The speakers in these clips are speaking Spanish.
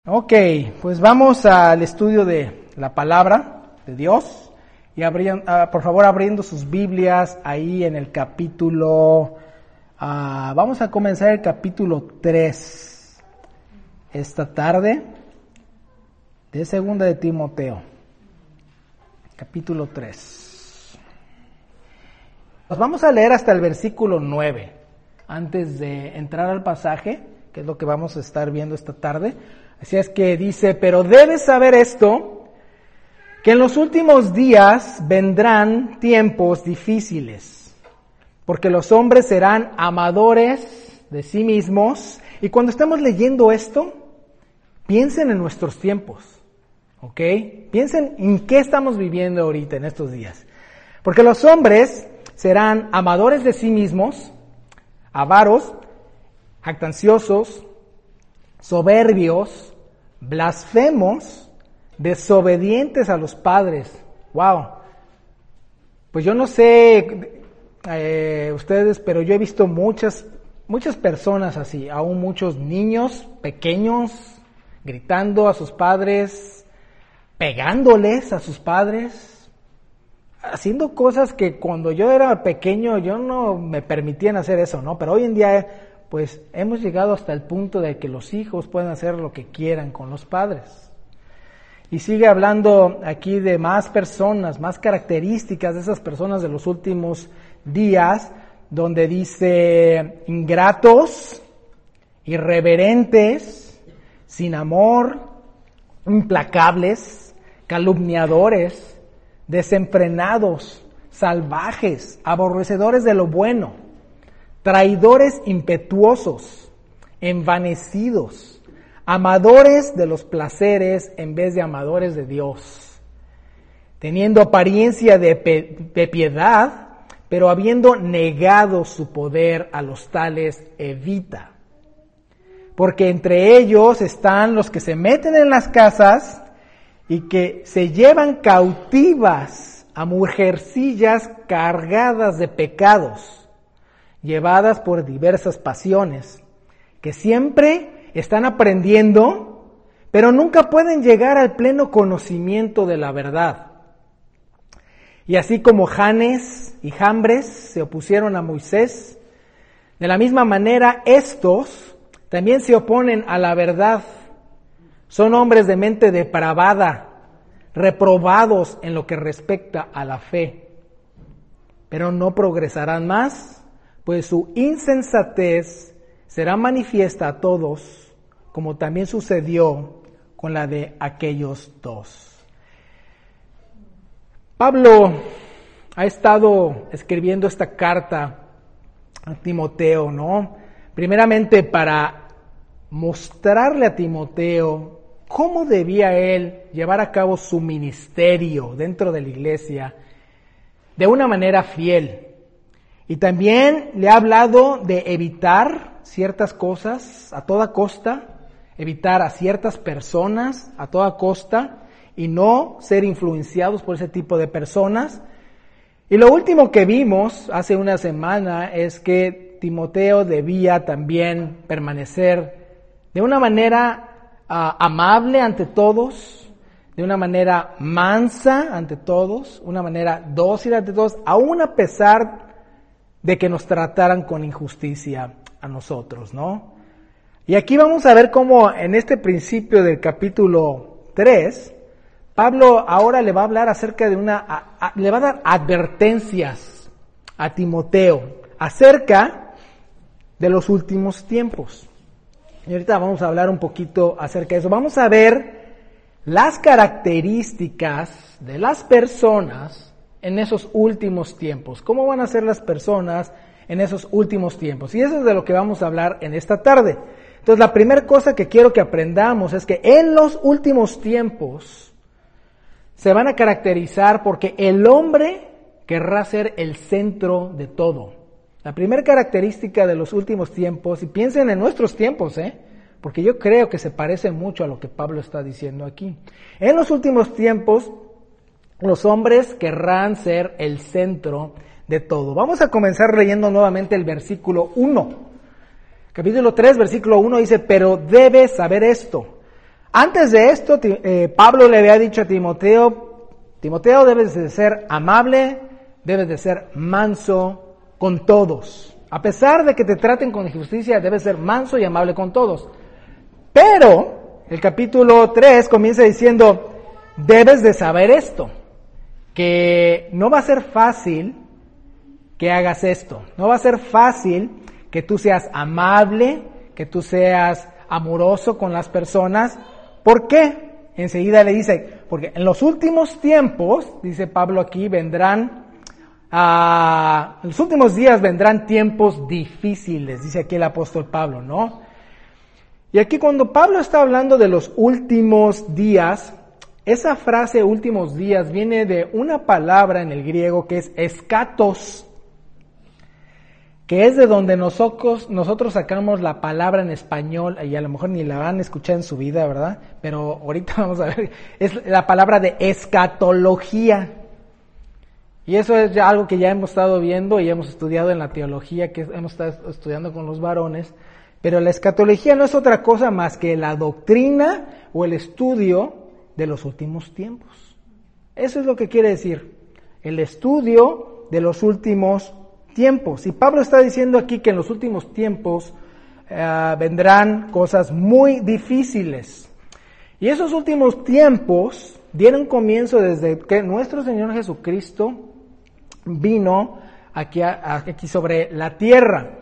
Ok, pues vamos al estudio de la palabra de Dios y por favor abriendo sus Biblias ahí en el capítulo, vamos a comenzar el capítulo 3 esta tarde de Segunda de Timoteo, capítulo 3. Nos vamos a leer hasta el versículo 9 antes de entrar al pasaje, que es lo que vamos a estar viendo esta tarde. Así es que dice, pero debes saber esto, que en los últimos días vendrán tiempos difíciles, porque los hombres serán amadores de sí mismos. Y cuando estemos leyendo esto, piensen en nuestros tiempos, ¿ok? Piensen en qué estamos viviendo ahorita en estos días. Porque los hombres serán amadores de sí mismos, avaros, jactanciosos, soberbios, blasfemos, desobedientes a los padres. Wow. Pues yo no sé ustedes, pero yo he visto muchas personas así, aún muchos niños pequeños gritando a sus padres, pegándoles a sus padres, haciendo cosas que cuando yo era pequeño yo no me permitían hacer eso, ¿no? Pero hoy en día pues hemos llegado hasta el punto de que los hijos pueden hacer lo que quieran con los padres. Y sigue hablando aquí de más personas, más características de esas personas de los últimos días, donde dice ingratos, irreverentes, sin amor, implacables, calumniadores, desenfrenados, salvajes, aborrecedores de lo bueno, traidores impetuosos, envanecidos, amadores de los placeres en vez de amadores de Dios, teniendo apariencia de piedad, pero habiendo negado su poder a los tales evita. Porque entre ellos están los que se meten en las casas y que se llevan cautivas a mujercillas cargadas de pecados, llevadas por diversas pasiones, que siempre están aprendiendo, pero nunca pueden llegar al pleno conocimiento de la verdad. Y así como Janes y Jambres se opusieron a Moisés, de la misma manera estos también se oponen a la verdad. Son hombres de mente depravada, reprobados en lo que respecta a la fe, pero no progresarán más, pues su insensatez será manifiesta a todos, como también sucedió con la de aquellos dos. Pablo ha estado escribiendo esta carta a Timoteo, ¿no? Primeramente para mostrarle a Timoteo cómo debía él llevar a cabo su ministerio dentro de la iglesia de una manera fiel. Y también le ha hablado de evitar ciertas cosas a toda costa, evitar a ciertas personas a toda costa y no ser influenciados por ese tipo de personas. Y lo último que vimos hace una semana es que Timoteo debía también permanecer de una manera amable ante todos, de una manera mansa ante todos, una manera dócil ante todos, aún a pesar de que nos trataran con injusticia a nosotros, ¿no? Y aquí vamos a ver cómo en este principio del capítulo 3, Pablo ahora le va a hablar acerca de le va a dar advertencias a Timoteo acerca de los últimos tiempos. Y ahorita vamos a hablar un poquito acerca de eso. Vamos a ver las características de las personas en esos últimos tiempos. ¿Cómo van a ser las personas en esos últimos tiempos? Y eso es de lo que vamos a hablar en esta tarde. Entonces, la primera cosa que quiero que aprendamos es que en los últimos tiempos se van a caracterizar porque el hombre querrá ser el centro de todo. La primera característica de los últimos tiempos, y piensen en nuestros tiempos, porque yo creo que se parece mucho a lo que Pablo está diciendo aquí. En los últimos tiempos, los hombres querrán ser el centro de todo. Vamos a comenzar leyendo nuevamente el versículo 1. Capítulo 3, versículo 1 dice, pero debes saber esto. Antes de esto, Pablo le había dicho a Timoteo, Timoteo, debes de ser amable, debes de ser manso con todos. A pesar de que te traten con injusticia, debes ser manso y amable con todos. Pero el capítulo 3 comienza diciendo, debes de saber esto, que no va a ser fácil que hagas esto. No va a ser fácil que tú seas amable, que tú seas amoroso con las personas. ¿Por qué? Enseguida le dice, porque en los últimos tiempos, dice Pablo aquí, en los últimos días vendrán tiempos difíciles, dice aquí el apóstol Pablo, ¿no? Y aquí cuando Pablo está hablando de los últimos días, esa frase últimos días viene de una palabra en el griego que es escatos, que es de donde nosotros sacamos la palabra en español, y a lo mejor ni la van a escuchar en su vida, ¿verdad? Pero ahorita vamos a ver, es la palabra de escatología. Y eso es ya algo que ya hemos estado viendo y hemos estudiado en la teología, que hemos estado estudiando con los varones. Pero la escatología no es otra cosa más que la doctrina o el estudio de los últimos tiempos. Eso es lo que quiere decir, el estudio de los últimos tiempos. Y Pablo está diciendo aquí que en los últimos tiempos vendrán cosas muy difíciles. Y esos últimos tiempos dieron comienzo desde que nuestro Señor Jesucristo vino aquí sobre la tierra.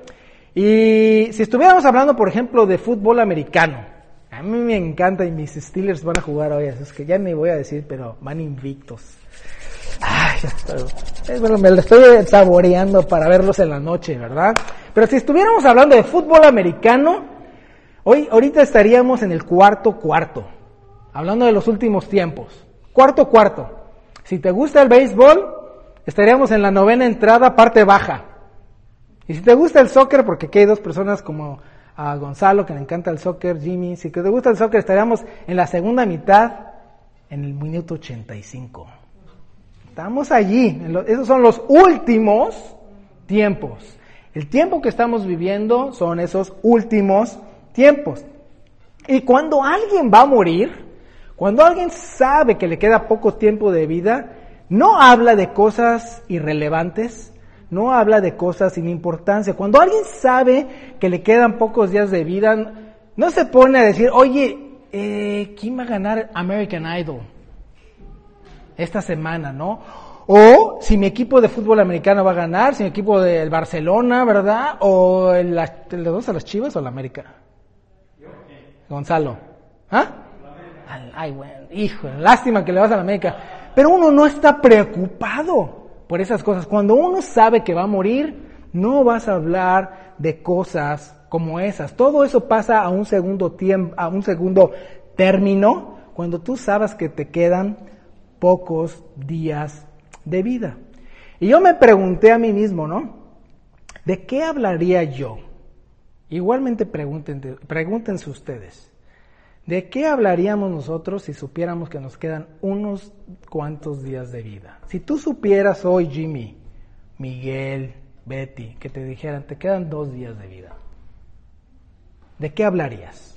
Y si estuviéramos hablando, por ejemplo, de fútbol americano, a mí me encanta y mis Steelers van a jugar hoy, es que ya ni voy a decir, pero van invictos. Ay, bueno, me lo estoy saboreando para verlos en la noche, ¿verdad? Pero si estuviéramos hablando de fútbol americano, ahorita estaríamos en el cuarto, hablando de los últimos tiempos. Cuarto. Si te gusta el béisbol, estaríamos en la 9ª entrada, parte baja. Y si te gusta el soccer, porque aquí hay dos personas como a Gonzalo, que le encanta el soccer, Jimmy, si te gusta el soccer, estaríamos en la segunda mitad, en el minuto 85. Estamos allí, esos son los últimos tiempos. El tiempo que estamos viviendo son esos últimos tiempos. Y cuando alguien va a morir, cuando alguien sabe que le queda poco tiempo de vida, no habla de cosas irrelevantes, no habla de cosas sin importancia. Cuando alguien sabe que le quedan pocos días de vida, no se pone a decir, oye, ¿quién va a ganar American Idol esta semana, no? O si mi equipo de fútbol americano va a ganar, si mi equipo del Barcelona, ¿verdad? O ¿le dos a las Chivas o la América? Gonzalo. ¿Ah? Ay, bueno, hijo, lástima que le vas a la América. Pero uno no está preocupado por esas cosas. Cuando uno sabe que va a morir, no vas a hablar de cosas como esas. Todo eso pasa a un segundo término, cuando tú sabes que te quedan pocos días de vida. Y yo me pregunté a mí mismo, ¿no? ¿De qué hablaría yo? Igualmente pregúntense ustedes. ¿De qué hablaríamos nosotros si supiéramos que nos quedan unos cuantos días de vida? Si tú supieras hoy, Jimmy, Miguel, Betty, que te dijeran, te quedan 2 días de vida, ¿de qué hablarías?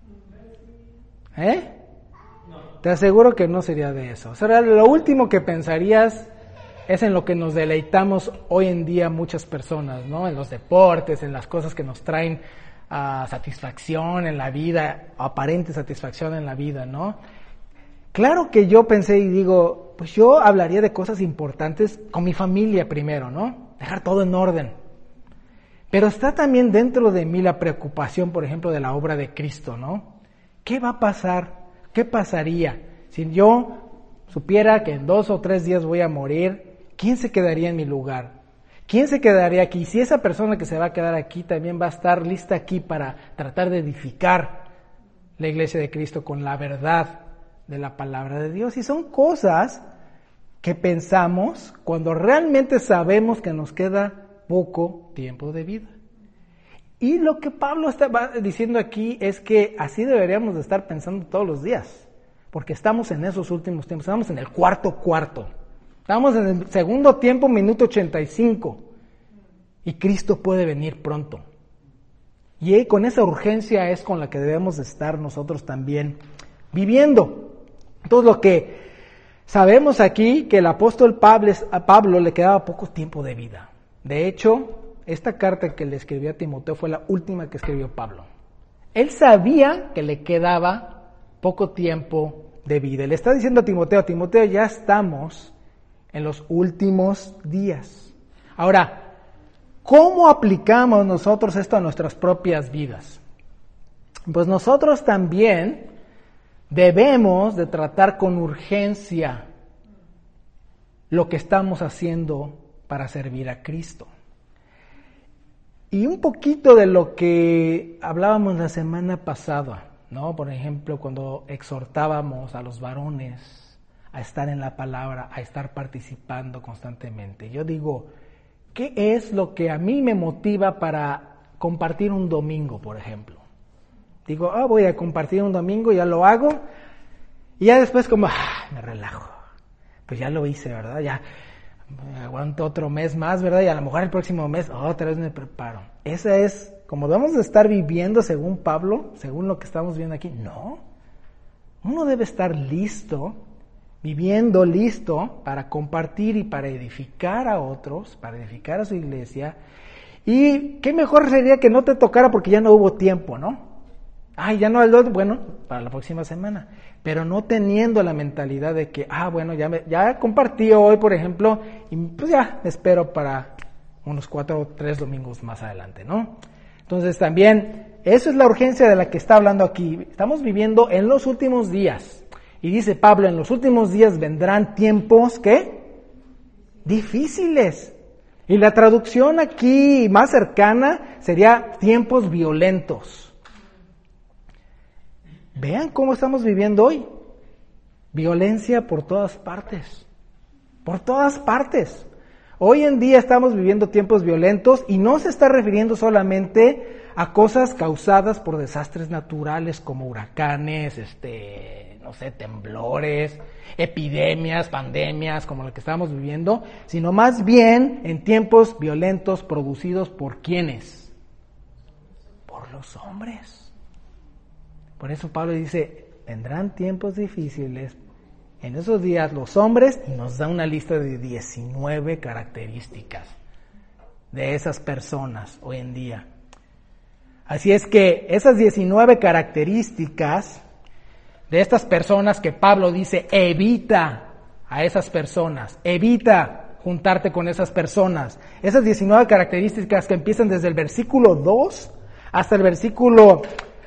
Te aseguro que no sería de eso. O sea, lo último que pensarías es en lo que nos deleitamos hoy en día muchas personas, ¿no? En los deportes, en las cosas que nos traen satisfacción en la vida, aparente satisfacción en la vida, ¿no? Claro que yo pensé y digo, pues yo hablaría de cosas importantes con mi familia primero, ¿no? Dejar todo en orden. Pero está también dentro de mí la preocupación, por ejemplo, de la obra de Cristo, ¿no? ¿Qué va a pasar? ¿Qué pasaría si yo supiera que en 2 o 3 días voy a morir? ¿Quién se quedaría en mi lugar? ¿Quién se quedaría aquí? Si esa persona que se va a quedar aquí también va a estar lista aquí para tratar de edificar la iglesia de Cristo con la verdad de la palabra de Dios. Y son cosas que pensamos cuando realmente sabemos que nos queda poco tiempo de vida. Y lo que Pablo está diciendo aquí es que así deberíamos de estar pensando todos los días, porque estamos en esos últimos tiempos, estamos en el cuarto. Estamos en el segundo tiempo, minuto 85, y Cristo puede venir pronto. Y con esa urgencia es con la que debemos estar nosotros también viviendo. Entonces lo que sabemos aquí, que el apóstol a Pablo le quedaba poco tiempo de vida. De hecho, esta carta que le escribió a Timoteo fue la última que escribió Pablo. Él sabía que le quedaba poco tiempo de vida. Le está diciendo a Timoteo, ya estamos en los últimos días. Ahora, ¿cómo aplicamos nosotros esto a nuestras propias vidas? Pues nosotros también debemos de tratar con urgencia lo que estamos haciendo para servir a Cristo. Y un poquito de lo que hablábamos la semana pasada, ¿no? Por ejemplo, cuando exhortábamos a los varones a estar en la palabra, a estar participando constantemente. Yo digo, ¿qué es lo que a mí me motiva para compartir un domingo, por ejemplo? Digo, voy a compartir un domingo, ya lo hago, y ya después como, me relajo. Pues ya lo hice, ¿verdad? Ya aguanto otro mes más, ¿verdad? Y a lo mejor el próximo mes otra vez me preparo. Esa es, como debemos de estar viviendo según Pablo, según lo que estamos viendo aquí. No, uno debe estar listo, viviendo listo para compartir y para edificar a otros, para edificar a su iglesia. Y qué mejor sería que no te tocara porque ya no hubo tiempo, ¿no? Ya no, bueno, para la próxima semana. Pero no teniendo la mentalidad de que, bueno, ya compartí hoy, por ejemplo, y pues ya me espero para unos 4 o 3 domingos más adelante, ¿no? Entonces también, eso es la urgencia de la que está hablando aquí. Estamos viviendo en los últimos días. Y dice Pablo, en los últimos días vendrán tiempos, ¿qué? Difíciles. Y la traducción aquí más cercana sería tiempos violentos. Vean cómo estamos viviendo hoy. Violencia por todas partes. Por todas partes. Hoy en día estamos viviendo tiempos violentos y no se está refiriendo solamente a cosas causadas por desastres naturales como huracanes, temblores, epidemias, pandemias como la que estamos viviendo, sino más bien en tiempos violentos producidos por ¿quiénes? Por los hombres. Por eso Pablo dice, vendrán tiempos difíciles en esos días los hombres, y nos da una lista de 19 características de esas personas hoy en día. Así es que esas 19 características de estas personas que Pablo dice, evita a esas personas, evita juntarte con esas personas. Esas 19 características que empiezan desde el versículo 2 hasta el versículo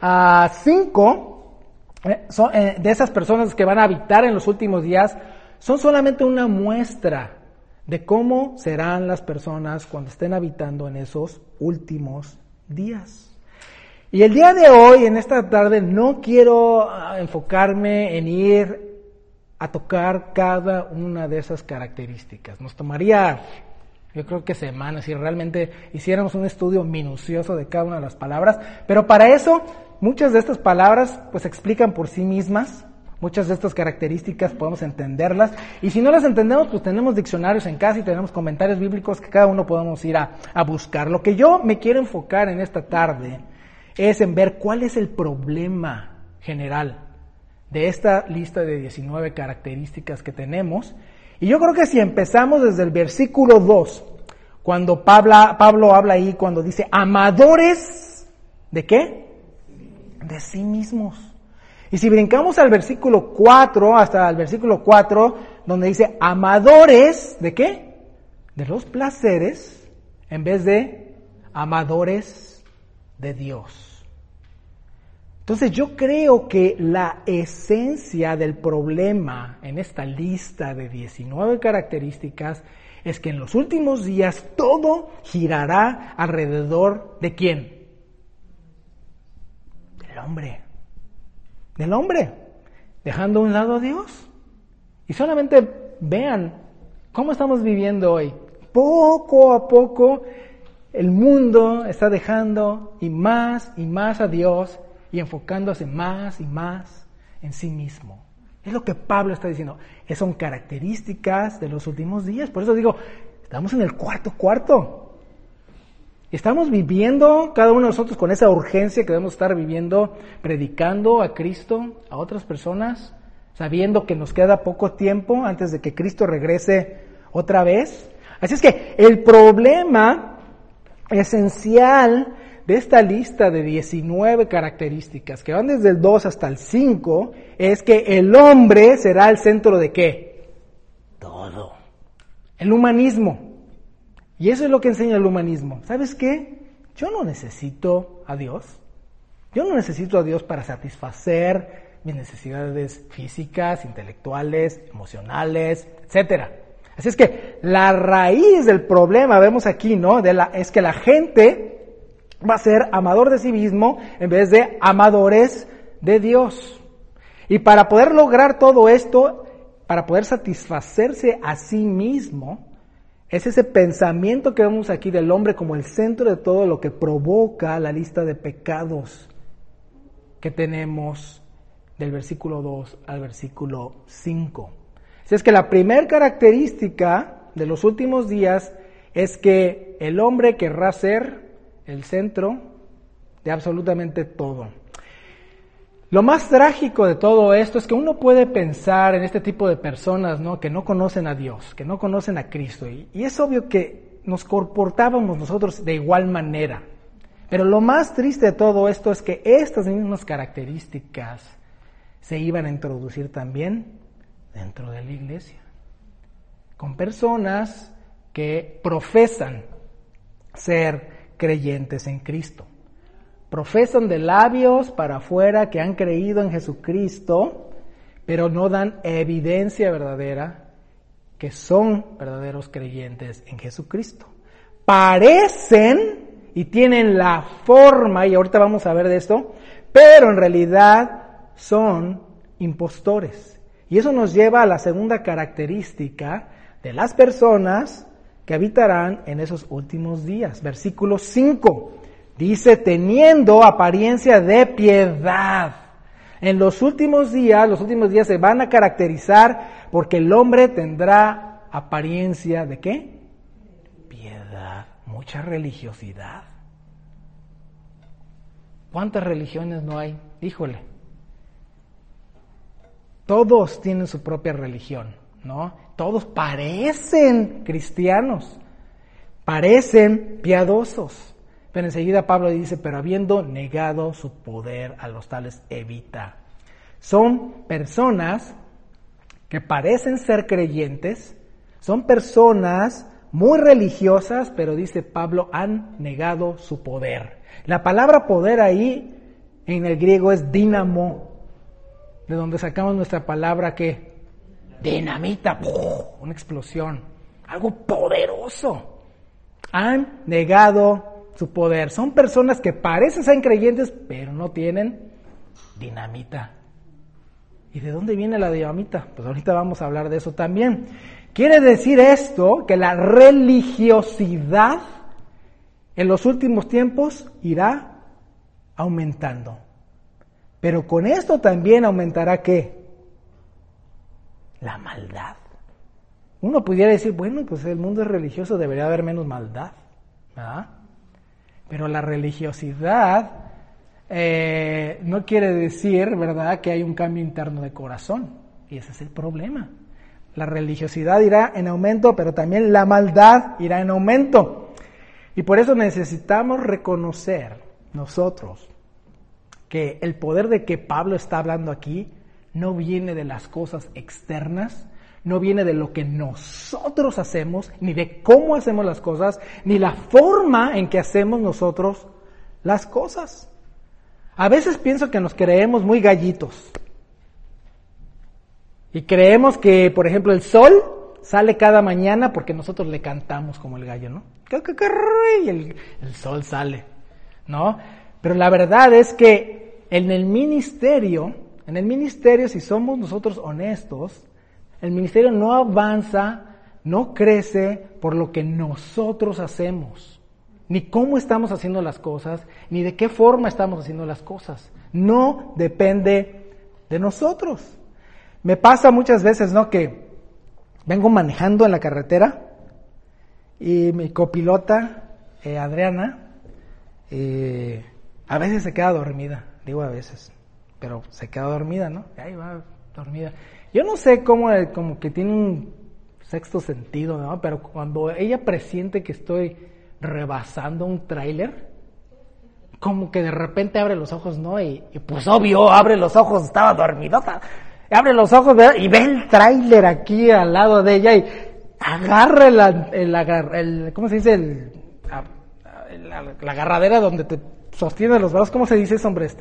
5, son, de esas personas que van a habitar en los últimos días, son solamente una muestra de cómo serán las personas cuando estén habitando en esos últimos días. Y el día de hoy, en esta tarde, no quiero enfocarme en ir a tocar cada una de esas características. Nos tomaría, yo creo que semanas, si realmente hiciéramos un estudio minucioso de cada una de las palabras, pero para eso, muchas de estas palabras pues explican por sí mismas, muchas de estas características podemos entenderlas, y si no las entendemos, pues tenemos diccionarios en casa y tenemos comentarios bíblicos que cada uno podemos ir a buscar. Lo que yo me quiero enfocar en esta tarde es en ver cuál es el problema general de esta lista de 19 características que tenemos. Y yo creo que si empezamos desde el versículo 2, cuando Pablo habla ahí, cuando dice, amadores, ¿de qué? De sí mismos. Y si brincamos al versículo 4, hasta el versículo 4, donde dice, amadores, ¿de qué? De los placeres, en vez de amadores de Dios. Entonces yo creo que la esencia del problema en esta lista de 19 características es que en los últimos días todo girará alrededor ¿de quién? Del hombre. Del hombre. Dejando a un lado a Dios. Y solamente vean cómo estamos viviendo hoy. Poco a poco el mundo está dejando y más a Dios y enfocándose más y más en sí mismo. Es lo que Pablo está diciendo. Son características de los últimos días. Por eso digo, estamos en el cuarto. ¿Estamos viviendo cada uno de nosotros con esa urgencia que debemos estar viviendo, predicando a Cristo, a otras personas, sabiendo que nos queda poco tiempo antes de que Cristo regrese otra vez? Así es que el problema esencial de esta lista de 19 características, que van desde el 2 hasta el 5, es que el hombre será el centro de ¿qué? Todo. El humanismo. Y eso es lo que enseña el humanismo. ¿Sabes qué? Yo no necesito a Dios. Yo no necesito a Dios para satisfacer mis necesidades físicas, intelectuales, emocionales, etcétera. Así es que la raíz del problema, vemos aquí, ¿no? Es que la gente va a ser amador de sí mismo en vez de amadores de Dios. Y para poder lograr todo esto, para poder satisfacerse a sí mismo, es ese pensamiento que vemos aquí del hombre como el centro de todo lo que provoca la lista de pecados que tenemos del versículo 2 al versículo 5. Así es que la primera característica de los últimos días es que el hombre querrá ser el centro de absolutamente todo. Lo más trágico de todo esto es que uno puede pensar en este tipo de personas, ¿no?, que no conocen a Dios, que no conocen a Cristo. Y es obvio que nos comportábamos nosotros de igual manera. Pero lo más triste de todo esto es que estas mismas características se iban a introducir también dentro de la iglesia. Con personas que profesan ser creyentes en Cristo. Profesan de labios para afuera que han creído en Jesucristo, pero no dan evidencia verdadera que son verdaderos creyentes en Jesucristo. Parecen y tienen la forma, y ahorita vamos a ver de esto, pero en realidad son impostores. Y eso nos lleva a la segunda característica de las personas que habitarán en esos últimos días. Versículo 5. Dice, teniendo apariencia de piedad. En los últimos días se van a caracterizar porque el hombre tendrá apariencia de ¿qué? Piedad, mucha religiosidad. ¿Cuántas religiones no hay? Híjole. Todos tienen su propia religión, ¿no? Todos parecen cristianos, parecen piadosos. Pero enseguida Pablo dice, pero habiendo negado su poder a los tales evita. Son personas que parecen ser creyentes, son personas muy religiosas, pero dice Pablo, han negado su poder. La palabra poder ahí en el griego es dínamo, de donde sacamos nuestra palabra que dinamita, una explosión, algo poderoso. Han negado su poder. Son personas que parecen ser creyentes, pero no tienen dinamita. ¿Y de dónde viene la dinamita? Pues ahorita vamos a hablar de eso también. Quiere decir esto que la religiosidad en los últimos tiempos irá aumentando. Pero con esto también aumentará ¿qué? La maldad. Uno pudiera decir, bueno, pues el mundo es religioso, debería haber menos maldad, ¿verdad? Pero la religiosidad no quiere decir, ¿verdad?, que hay un cambio interno de corazón. Y ese es el problema. La religiosidad irá en aumento, pero también la maldad irá en aumento. Y por eso necesitamos reconocer nosotros que el poder de que Pablo está hablando aquí no viene de las cosas externas, no viene de lo que nosotros hacemos, ni de cómo hacemos las cosas, ni la forma en que hacemos nosotros las cosas. A veces pienso que nos creemos muy gallitos. Y creemos que, por ejemplo, el sol sale cada mañana porque nosotros le cantamos como el gallo, ¿no? Y el sol sale, ¿no? Pero la verdad es que en el ministerio, si somos nosotros honestos, el ministerio no avanza, no crece por lo que nosotros hacemos, ni cómo estamos haciendo las cosas, ni de qué forma estamos haciendo las cosas. No depende de nosotros. Me pasa muchas veces, ¿no?, que vengo manejando en la carretera y mi copilota Adriana, a veces se queda dormida, digo a veces, pero se queda dormida, ¿no? Ahí va, dormida. Yo no sé cómo, como que tiene un sexto sentido, ¿no? Pero cuando ella presiente que estoy rebasando un tráiler, como que de repente abre los ojos, ¿no? Y pues obvio, abre los ojos, estaba dormidota. Abre los ojos, ¿verdad? Y ve el tráiler aquí al lado de ella y agarra ¿cómo se dice? La agarradera donde te sostiene los brazos. ¿Cómo se dice eso, hombre?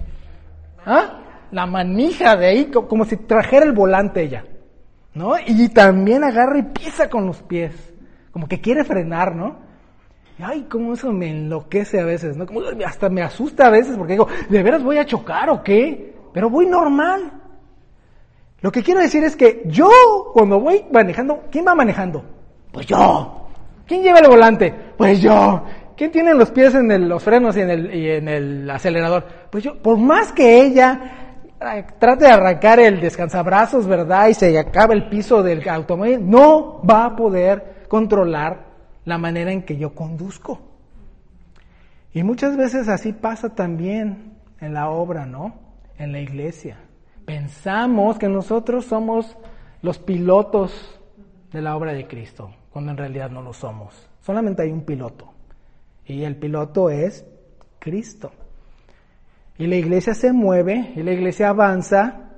La manija de ahí, como si trajera el volante ella, ¿no? Y también agarra y pisa con los pies, como que quiere frenar, ¿no? Ay, cómo eso me enloquece a veces, ¿no? Como hasta me asusta a veces porque digo, ¿de veras voy a chocar o qué? Pero voy normal. Lo que quiero decir es que yo, cuando voy manejando, ¿quién va manejando? Pues yo. ¿Quién lleva el volante? Pues yo. ¿Quién tiene los pies en los frenos y en el acelerador? Pues yo. Por más que ella trate de arrancar el descansabrazos, ¿verdad? Y se acabe el piso del automóvil, no va a poder controlar la manera en que yo conduzco. Y muchas veces así pasa también en la obra, ¿no? En la iglesia. Pensamos que nosotros somos los pilotos de la obra de Cristo, cuando en realidad no lo somos. Solamente hay un piloto. Y el piloto es Cristo. Y la iglesia se mueve, y la iglesia avanza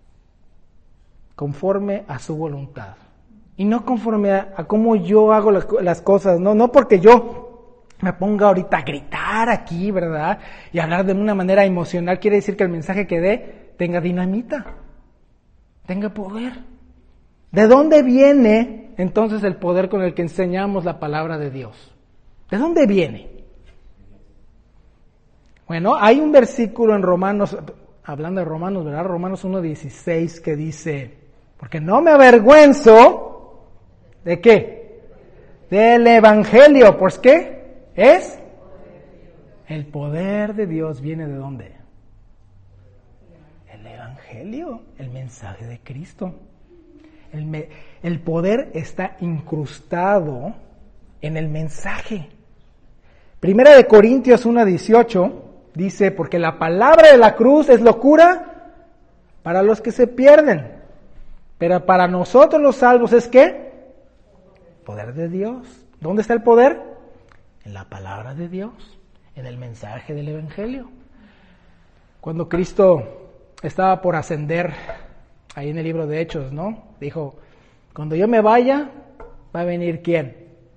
conforme a su voluntad. Y no conforme a cómo yo hago las cosas, no porque yo me ponga ahorita a gritar aquí, ¿verdad? Y hablar de una manera emocional, quiere decir que el mensaje que dé tenga dinamita, tenga poder. ¿De dónde viene entonces el poder con el que enseñamos la palabra de Dios? ¿De dónde viene? Bueno, hay un versículo en Romanos, hablando de Romanos, ¿verdad? Romanos 1:16 que dice, porque no me avergüenzo, ¿de qué? Del Evangelio, ¿pues qué? Es el poder de Dios. ¿Viene de dónde? El Evangelio, el mensaje de Cristo. El poder está incrustado en el mensaje. Primera de Corintios 1:18 dice, porque la palabra de la cruz es locura para los que se pierden, pero para nosotros los salvos es ¿qué? Poder de Dios. ¿Dónde está el poder? En la palabra de Dios, en el mensaje del Evangelio. Cuando Cristo estaba por ascender, ahí en el libro de Hechos, ¿no? Dijo, cuando yo me vaya, va a venir ¿quién?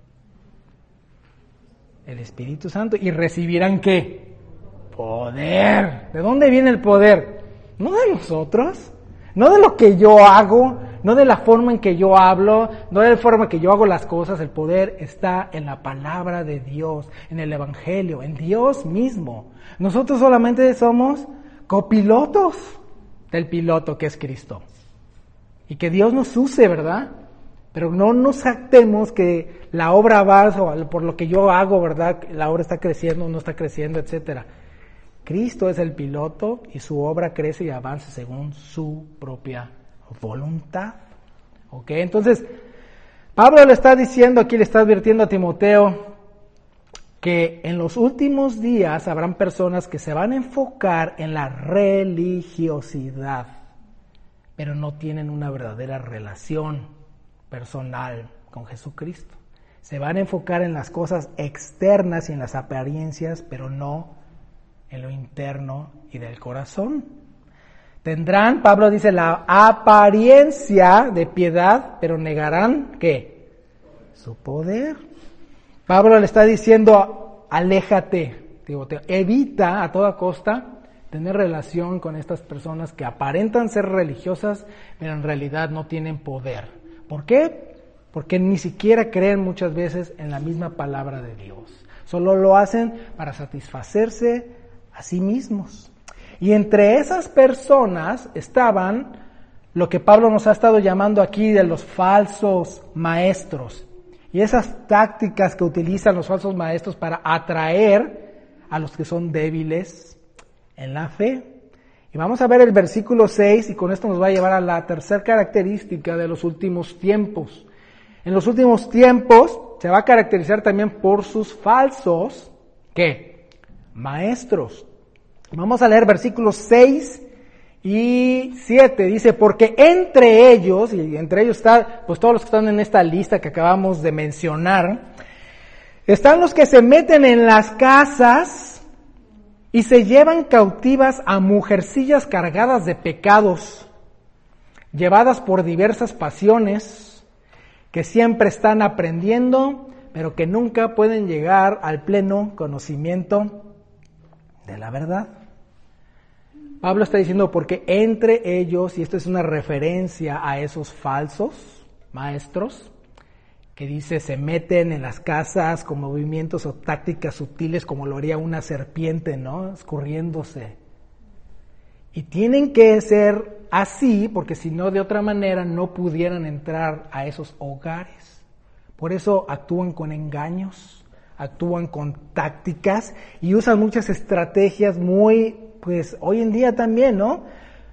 El Espíritu Santo. ¿Y recibirán qué? Poder. ¿De dónde viene el poder? No de nosotros, no de lo que yo hago, no de la forma en que yo hablo, no de la forma en que yo hago las cosas. El poder está en la palabra de Dios, en el Evangelio, en Dios mismo. Nosotros solamente somos copilotos del piloto que es Cristo. Y que Dios nos use, ¿verdad? Pero no nos jactemos que la obra avanza por lo que yo hago, ¿verdad? La obra está creciendo, no está creciendo, etcétera. Cristo es el piloto y su obra crece y avanza según su propia voluntad. ¿Ok? Entonces, Pablo le está diciendo aquí, le está advirtiendo a Timoteo que en los últimos días habrán personas que se van a enfocar en la religiosidad, pero no tienen una verdadera relación personal con Jesucristo. Se van a enfocar en las cosas externas y en las apariencias, pero no en lo interno y del corazón. Tendrán, Pablo dice, la apariencia de piedad, pero negarán, ¿qué? Su poder. Pablo le está diciendo, aléjate, Timoteo, evita a toda costa tener relación con estas personas que aparentan ser religiosas, pero en realidad no tienen poder. ¿Por qué? Porque ni siquiera creen muchas veces en la misma palabra de Dios. Solo lo hacen para satisfacerse a sí mismos. Y entre esas personas estaban lo que Pablo nos ha estado llamando aquí de los falsos maestros. Y esas tácticas que utilizan los falsos maestros para atraer a los que son débiles en la fe. Y vamos a ver el versículo 6 y con esto nos va a llevar a la tercera característica de los últimos tiempos. En los últimos tiempos se va a caracterizar también por sus falsos, ¿qué? Maestros. Vamos a leer versículos 6 y 7. Dice, porque entre ellos, y entre ellos está, pues todos los que están en esta lista que acabamos de mencionar, están los que se meten en las casas y se llevan cautivas a mujercillas cargadas de pecados, llevadas por diversas pasiones, que siempre están aprendiendo, pero que nunca pueden llegar al pleno conocimiento de la verdad. Pablo está diciendo porque entre ellos, y esto es una referencia a esos falsos maestros, que dice se meten en las casas con movimientos o tácticas sutiles como lo haría una serpiente, ¿no? Escurriéndose. Y tienen que ser así, porque si no, de otra manera no pudieran entrar a esos hogares. Por eso actúan con engaños, actúan con tácticas y usan muchas estrategias muy, pues hoy en día también, ¿no?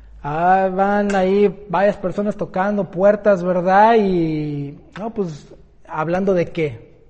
Van ahí varias personas tocando puertas, ¿verdad? Y, no, pues, ¿hablando de qué?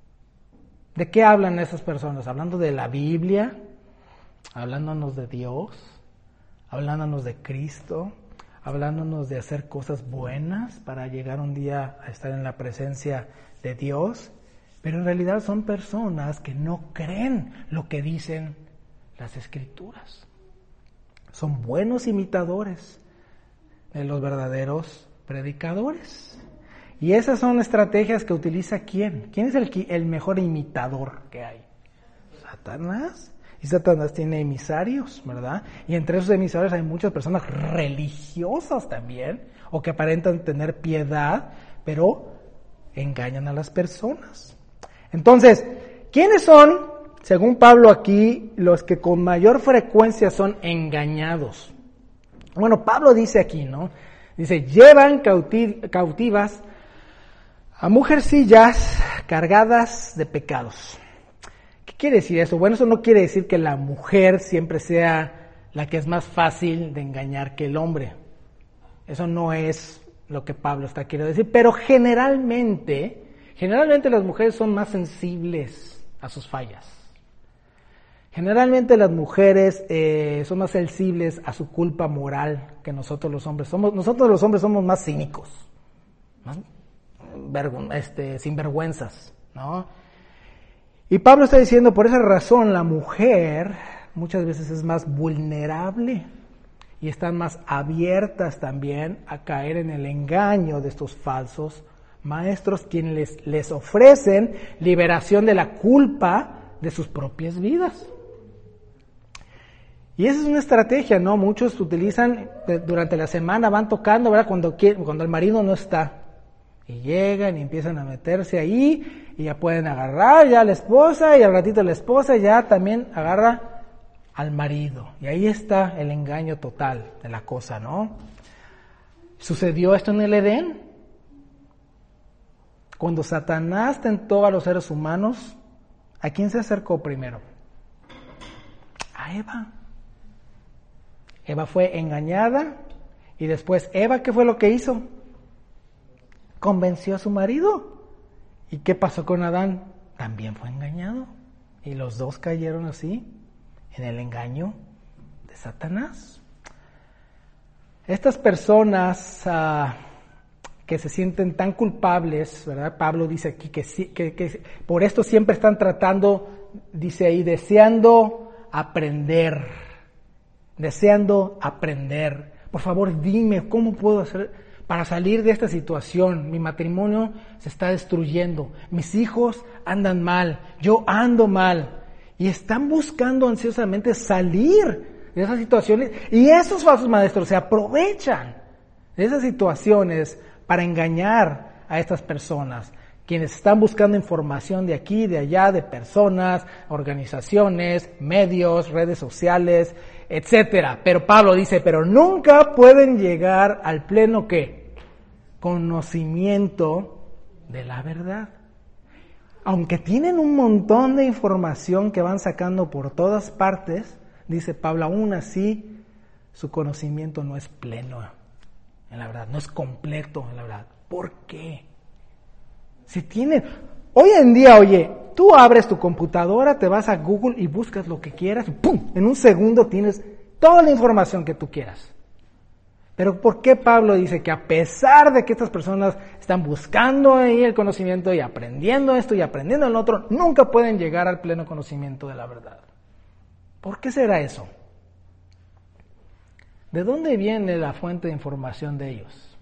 ¿De qué hablan esas personas? ¿Hablando de la Biblia? ¿Hablándonos de Dios? ¿Hablándonos de Cristo? ¿Hablándonos de hacer cosas buenas para llegar un día a estar en la presencia de Dios? Pero en realidad son personas que no creen lo que dicen las Escrituras. Son buenos imitadores de los verdaderos predicadores. Y esas son estrategias que utiliza ¿quién? ¿Quién es el mejor imitador que hay? Satanás. Y Satanás tiene emisarios, ¿verdad? Y entre esos emisarios hay muchas personas religiosas también, o que aparentan tener piedad, pero engañan a las personas. Entonces, ¿quiénes son, según Pablo aquí, los que con mayor frecuencia son engañados? Bueno, Pablo dice aquí, ¿no? Dice, llevan cautivas a mujercillas cargadas de pecados. ¿Qué quiere decir eso? Bueno, eso no quiere decir que la mujer siempre sea la que es más fácil de engañar que el hombre. Eso no es lo que Pablo está queriendo decir, pero generalmente las mujeres son más sensibles a sus fallas. Generalmente las mujeres son más sensibles a su culpa moral que nosotros los hombres. Nosotros los hombres somos más cínicos, más sinvergüenzas, ¿no? Y Pablo está diciendo, por esa razón la mujer muchas veces es más vulnerable y están más abiertas también a caer en el engaño de estos falsos maestros, quienes les ofrecen liberación de la culpa de sus propias vidas. Y esa es una estrategia, ¿no? Muchos utilizan durante la semana, van tocando, ¿verdad? Cuando el marido no está. Y llegan y empiezan a meterse ahí y ya pueden agarrar ya a la esposa y al ratito la esposa ya también agarra al marido. Y ahí está el engaño total de la cosa, ¿no? ¿Sucedió esto en el Edén? Cuando Satanás tentó a los seres humanos, ¿a quién se acercó primero? A Eva. Eva fue engañada y después Eva, ¿qué fue lo que hizo? Convenció a su marido. ¿Y qué pasó con Adán? También fue engañado. Y los dos cayeron así en el engaño de Satanás. Estas personas que se sienten tan culpables, ¿verdad? Pablo dice aquí que por esto siempre están tratando, dice ahí, deseando aprender. Por favor, dime, ¿cómo puedo hacer para salir de esta situación? Mi matrimonio se está destruyendo, mis hijos andan mal, yo ando mal, y están buscando ansiosamente salir de esas situaciones, y esos falsos maestros se aprovechan de esas situaciones para engañar a estas personas, quienes están buscando información de aquí, de allá, de personas, organizaciones, medios, redes sociales, etcétera. Pero Pablo dice, pero nunca pueden llegar al pleno ¿qué? Conocimiento de la verdad. Aunque tienen un montón de información que van sacando por todas partes, dice Pablo, aún así su conocimiento no es pleno en la verdad, no es completo en la verdad. ¿Por qué? Si tienen, hoy en día, oye, tú abres tu computadora, te vas a Google y buscas lo que quieras, y ¡pum! En un segundo tienes toda la información que tú quieras. Pero ¿por qué Pablo dice que a pesar de que estas personas están buscando ahí el conocimiento y aprendiendo esto y aprendiendo el otro, nunca pueden llegar al pleno conocimiento de la verdad? ¿Por qué será eso? ¿De dónde viene la fuente de información de ellos?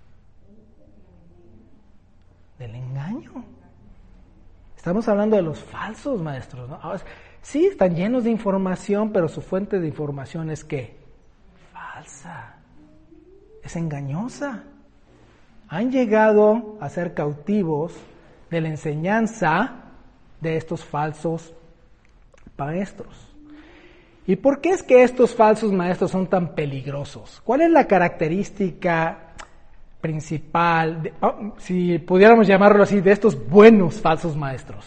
Del engaño. Estamos hablando de los falsos maestros, ¿no? Ahora, sí, están llenos de información, pero su fuente de información es ¿qué? Falsa. Es engañosa. Han llegado a ser cautivos de la enseñanza de estos falsos maestros. ¿Y por qué es que estos falsos maestros son tan peligrosos? ¿Cuál es la característica principal, si pudiéramos llamarlo así, de estos buenos falsos maestros?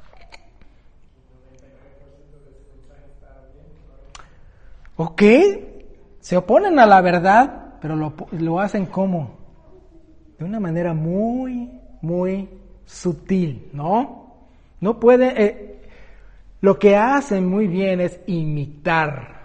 Ok, se oponen a la verdad, pero lo hacen ¿cómo? De una manera muy, muy sutil, ¿no? No pueden... Lo que hacen muy bien es imitar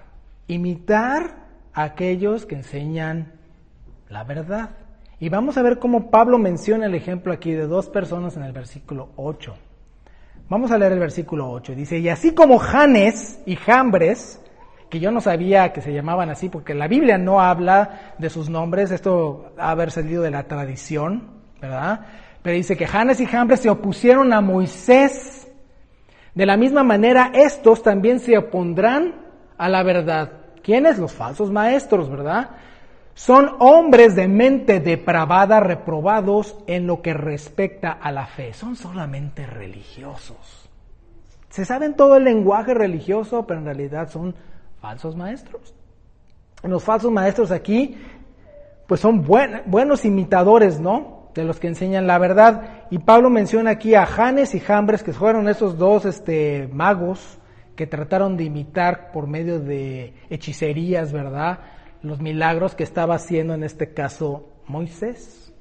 a aquellos que enseñan la verdad. Y vamos a ver cómo Pablo menciona el ejemplo aquí de dos personas en el versículo 8. Vamos a leer el versículo 8. Dice, y así como Janes y Jambres, que yo no sabía que se llamaban así, porque la Biblia no habla de sus nombres, esto ha haber salido de la tradición, ¿verdad? Pero dice que Janes y Jambres se opusieron a Moisés. De la misma manera, estos también se opondrán a la verdad. ¿Quiénes? Los falsos maestros, ¿verdad? Son hombres de mente depravada, reprobados en lo que respecta a la fe. Son solamente religiosos. Se saben todo el lenguaje religioso, pero en realidad son falsos maestros. Los falsos maestros aquí, pues son buenos imitadores, ¿no? De los que enseñan la verdad. Y Pablo menciona aquí a Janes y Jambres, que fueron esos dos magos que trataron de imitar por medio de hechicerías, ¿verdad?, los milagros que estaba haciendo en este caso Moisés.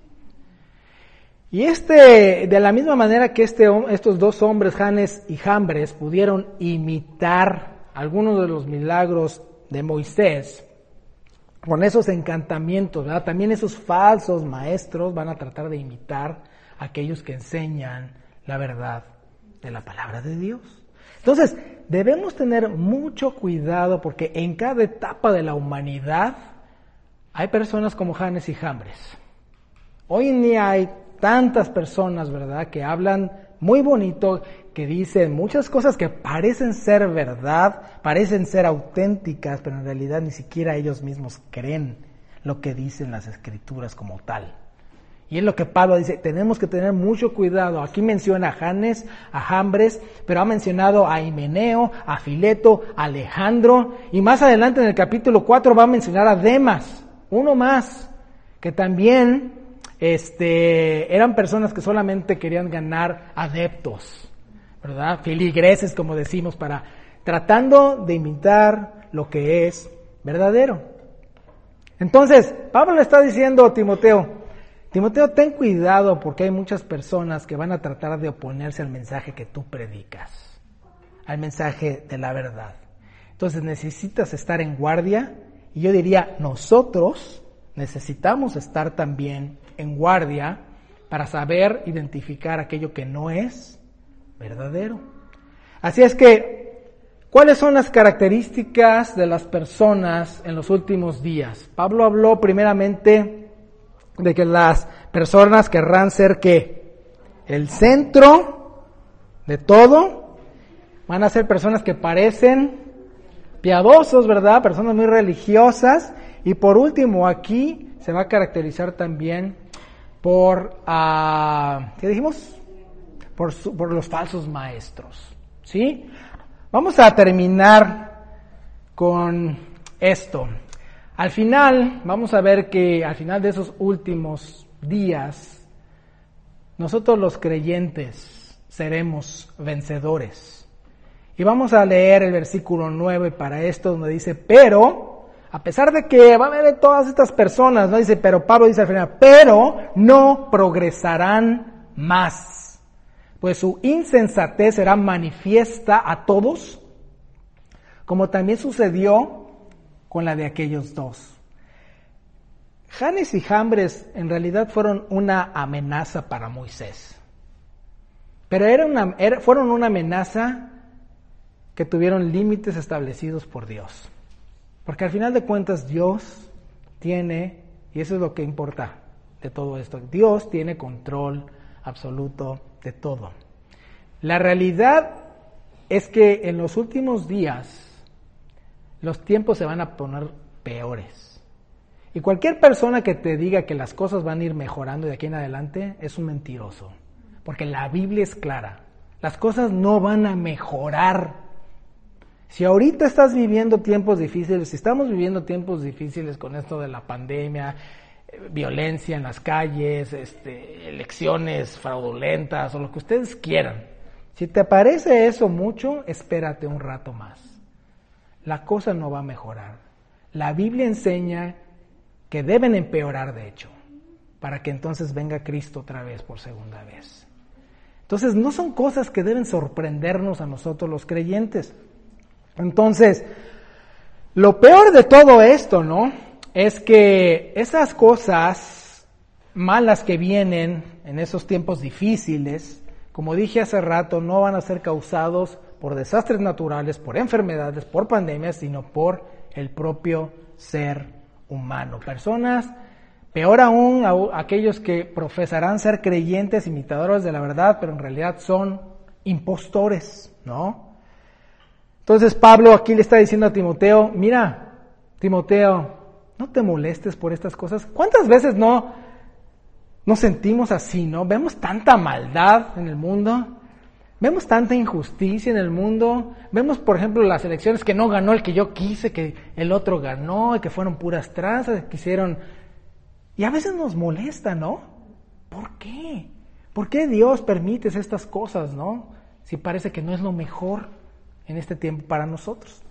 Y de la misma manera que estos dos hombres, Janes y Jambres, pudieron imitar algunos de los milagros de Moisés, con esos encantamientos, ¿verdad? También esos falsos maestros van a tratar de imitar a aquellos que enseñan la verdad de la palabra de Dios. Entonces, debemos tener mucho cuidado porque en cada etapa de la humanidad hay personas como Janes y Jambres. Hoy en día hay tantas personas, ¿verdad?, que hablan muy bonito, que dicen muchas cosas que parecen ser verdad, parecen ser auténticas, pero en realidad ni siquiera ellos mismos creen lo que dicen las Escrituras como tal. Y es lo que Pablo dice, tenemos que tener mucho cuidado. Aquí menciona a Janes, a Jambres, pero ha mencionado a Himeneo, a Fileto, a Alejandro, y más adelante en el capítulo 4 va a mencionar a Demas, uno más, que también eran personas que solamente querían ganar adeptos, ¿verdad? Filigreses, como decimos, tratando de imitar lo que es verdadero. Entonces, Pablo le está diciendo a Timoteo, ten cuidado porque hay muchas personas que van a tratar de oponerse al mensaje que tú predicas, al mensaje de la verdad. Entonces necesitas estar en guardia, y yo diría, nosotros necesitamos estar también en guardia para saber identificar aquello que no es verdadero. Así es que, ¿cuáles son las características de las personas en los últimos días? Pablo habló primeramente de que las personas querrán ser ¿qué? El centro de todo. Van a ser personas que parecen piadosos, ¿verdad? Personas muy religiosas. Y por último, aquí se va a caracterizar también por, ¿qué dijimos? Por los falsos maestros, ¿sí? Vamos a terminar con esto. Al final, vamos a ver que al final de esos últimos días, nosotros los creyentes seremos vencedores. Y vamos a leer el versículo 9 para esto, donde dice, pero, a pesar de que va a haber todas estas personas, no dice, pero Pablo dice al final, pero no progresarán más. pues su insensatez será manifiesta a todos, como también sucedió con la de aquellos dos. Janes y Jambres en realidad fueron una amenaza para Moisés, pero fueron una amenaza que tuvieron límites establecidos por Dios, porque al final de cuentas Dios tiene, y eso es lo que importa de todo esto, Dios tiene control absoluto de todo. La realidad es que en los últimos días los tiempos se van a poner peores. Y cualquier persona que te diga que las cosas van a ir mejorando de aquí en adelante es un mentiroso, porque la Biblia es clara, las cosas no van a mejorar. Si ahorita estás viviendo tiempos difíciles, si estamos viviendo tiempos difíciles con esto de la pandemia, violencia en las calles, elecciones fraudulentas o lo que ustedes quieran, si te parece eso mucho, espérate un rato más. La cosa no va a mejorar. La Biblia enseña que deben empeorar, de hecho, para que entonces venga Cristo otra vez por segunda vez. Entonces, no son cosas que deben sorprendernos a nosotros los creyentes. Entonces, lo peor de todo esto, ¿no?, es que esas cosas malas que vienen en esos tiempos difíciles, como dije hace rato, no van a ser causados por desastres naturales, por enfermedades, por pandemias, sino por el propio ser humano. Personas, peor aún, aquellos que profesarán ser creyentes, imitadores de la verdad, pero en realidad son impostores, ¿no? Entonces Pablo aquí le está diciendo a Timoteo, mira, Timoteo, no te molestes por estas cosas. ¿Cuántas veces no nos sentimos así, no? Vemos tanta maldad en el mundo, vemos tanta injusticia en el mundo, vemos, por ejemplo, las elecciones que no ganó el que yo quise, que el otro ganó, y que fueron puras tranzas, que hicieron... Y a veces nos molesta, ¿no? ¿Por qué? ¿Por qué Dios permite estas cosas, no? Si parece que no es lo mejor en este tiempo para nosotros.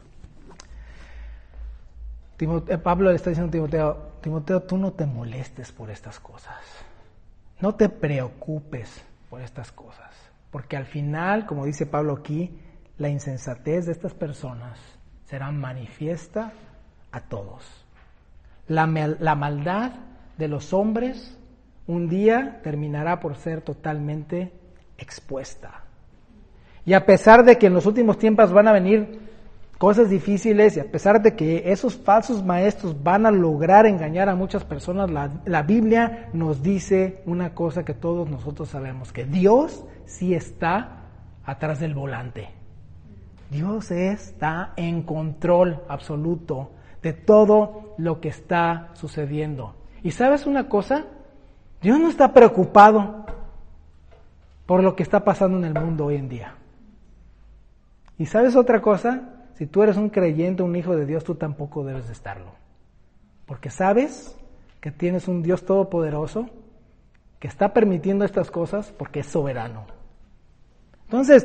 Pablo le está diciendo a Timoteo, tú no te molestes por estas cosas. No te preocupes por estas cosas. Porque al final, como dice Pablo aquí, la insensatez de estas personas será manifiesta a todos. La maldad de los hombres un día terminará por ser totalmente expuesta. Y a pesar de que en los últimos tiempos van a venir cosas difíciles, y a pesar de que esos falsos maestros van a lograr engañar a muchas personas, la Biblia nos dice una cosa que todos nosotros sabemos, que Dios sí está atrás del volante. Dios está en control absoluto de todo lo que está sucediendo. ¿Y sabes una cosa? Dios no está preocupado por lo que está pasando en el mundo hoy en día. ¿Y sabes otra cosa? Si tú eres un creyente, un hijo de Dios, tú tampoco debes de estarlo. Porque sabes que tienes un Dios todopoderoso que está permitiendo estas cosas porque es soberano. Entonces,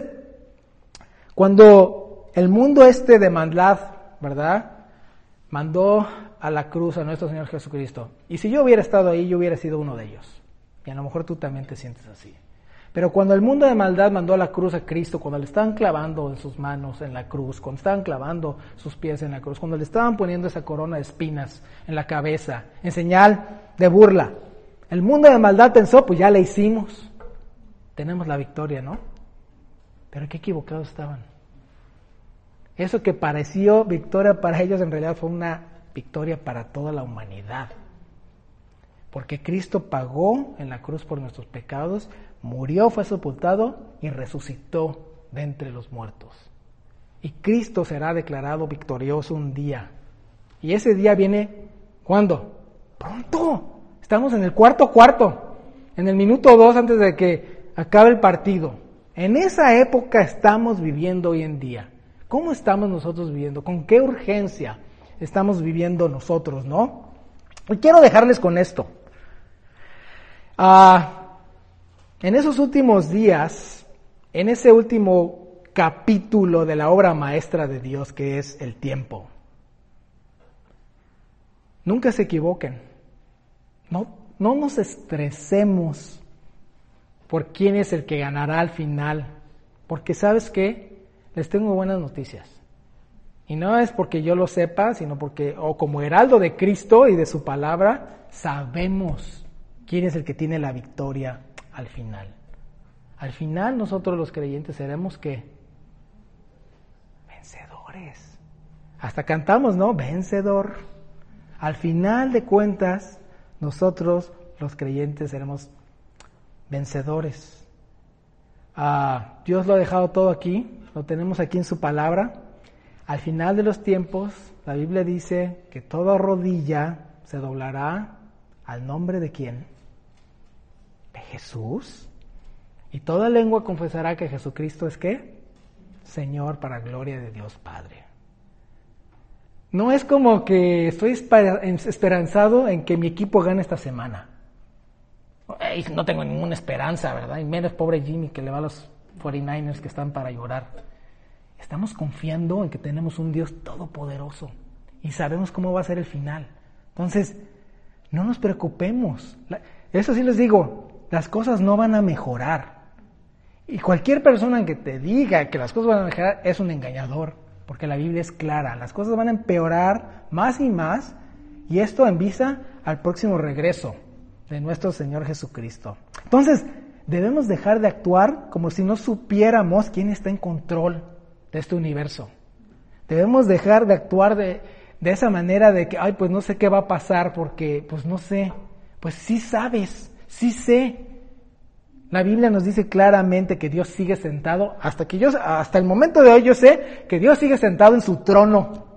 cuando el mundo de maldad, ¿verdad?, mandó a la cruz a nuestro Señor Jesucristo, y si yo hubiera estado ahí, yo hubiera sido uno de ellos. Y a lo mejor tú también te sientes así. Pero cuando el mundo de maldad mandó a la cruz a Cristo, cuando le estaban clavando en sus manos en la cruz, cuando estaban clavando sus pies en la cruz, cuando le estaban poniendo esa corona de espinas en la cabeza, en señal de burla, el mundo de maldad pensó, pues ya la hicimos, tenemos la victoria, ¿no? Pero qué equivocados estaban. Eso que pareció victoria para ellos, en realidad fue una victoria para toda la humanidad. Porque Cristo pagó en la cruz por nuestros pecados, murió, fue sepultado y resucitó de entre los muertos. Y Cristo será declarado victorioso un día. Y ese día viene, ¿cuándo? Pronto. Estamos en el cuarto, en el minuto 2 antes de que acabe el partido. En esa época estamos viviendo hoy en día. ¿Cómo estamos nosotros viviendo? ¿Con qué urgencia estamos viviendo nosotros, no? Y quiero dejarles con esto. En esos últimos días, en ese último capítulo de la obra maestra de Dios, que es el tiempo, nunca se equivoquen. No nos estresemos por quién es el que ganará al final. Porque ¿sabes qué? Les tengo buenas noticias. Y no es porque yo lo sepa, sino porque, o como heraldo de Cristo y de su palabra, sabemos quién es el que tiene la victoria al final. Al final nosotros los creyentes seremos ¿qué? Vencedores. Hasta cantamos, ¿no? Vencedor. Al final de cuentas, nosotros los creyentes seremos vencedores. Dios lo ha dejado todo aquí, lo tenemos aquí en su palabra. Al final de los tiempos, la Biblia dice que toda rodilla se doblará al nombre de ¿quién? De Jesús. Y toda lengua confesará que Jesucristo es ¿qué? Señor, para gloria de Dios Padre. No es como que estoy esperanzado en que mi equipo gane esta semana. No tengo ninguna esperanza, ¿verdad? Y menos pobre Jimmy que le va a los 49ers que están para llorar. Estamos confiando en que tenemos un Dios todopoderoso y sabemos cómo va a ser el final. Entonces, no nos preocupemos. Eso sí les digo, las cosas no van a mejorar. Y cualquier persona que te diga que las cosas van a mejorar es un engañador, porque la Biblia es clara. Las cosas van a empeorar más y más, y esto en vista al próximo regreso de nuestro Señor Jesucristo. Entonces, debemos dejar de actuar como si no supiéramos quién está en control de este universo. Debemos dejar de actuar de esa manera de que, pues no sé qué va a pasar porque, pues no sé. Pues sí sabes, sí sé. La Biblia nos dice claramente que Dios sigue sentado, hasta el momento de hoy yo sé que Dios sigue sentado en su trono.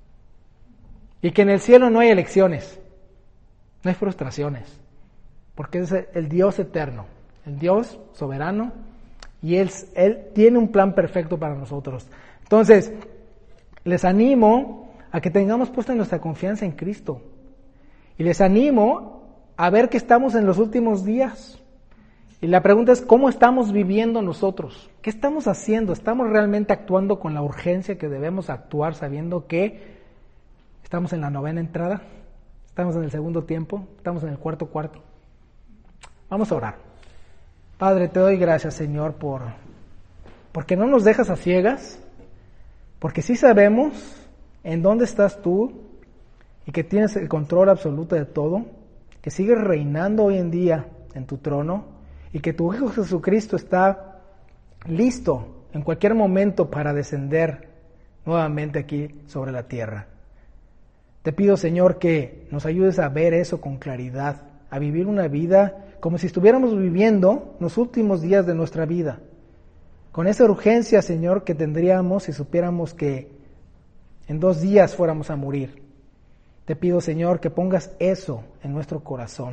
Y que en el cielo no hay elecciones, no hay frustraciones. Porque es el Dios eterno, el Dios soberano, y Él tiene un plan perfecto para nosotros. Entonces, les animo a que tengamos puesta nuestra confianza en Cristo. Y les animo a ver que estamos en los últimos días. Y la pregunta es, ¿cómo estamos viviendo nosotros? ¿Qué estamos haciendo? ¿Estamos realmente actuando con la urgencia que debemos actuar, sabiendo que estamos en la 9ª entrada? ¿Estamos en el segundo tiempo? ¿Estamos en el cuarto cuarto? Vamos a orar. Padre, te doy gracias, Señor, porque no nos dejas a ciegas, porque sí sabemos en dónde estás tú y que tienes el control absoluto de todo, que sigues reinando hoy en día en tu trono y que tu Hijo Jesucristo está listo en cualquier momento para descender nuevamente aquí sobre la tierra. Te pido, Señor, que nos ayudes a ver eso con claridad, a vivir una vida como si estuviéramos viviendo los últimos días de nuestra vida, con esa urgencia, Señor, que tendríamos si supiéramos que en 2 días fuéramos a morir. Te pido, Señor, que pongas eso en nuestro corazón.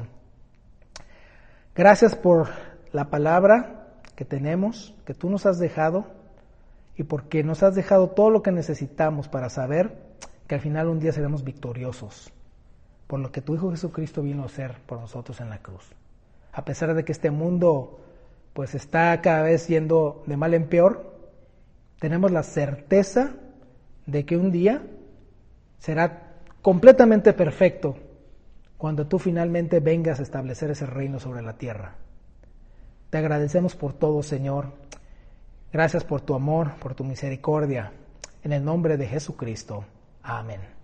Gracias por la palabra que tenemos, que tú nos has dejado, y porque nos has dejado todo lo que necesitamos para saber que al final un día seremos victoriosos, por lo que tu Hijo Jesucristo vino a ser por nosotros en la cruz. A pesar de que este mundo pues está cada vez yendo de mal en peor, tenemos la certeza de que un día será completamente perfecto cuando tú finalmente vengas a establecer ese reino sobre la tierra. Te agradecemos por todo, Señor. Gracias por tu amor, por tu misericordia. En el nombre de Jesucristo. Amén.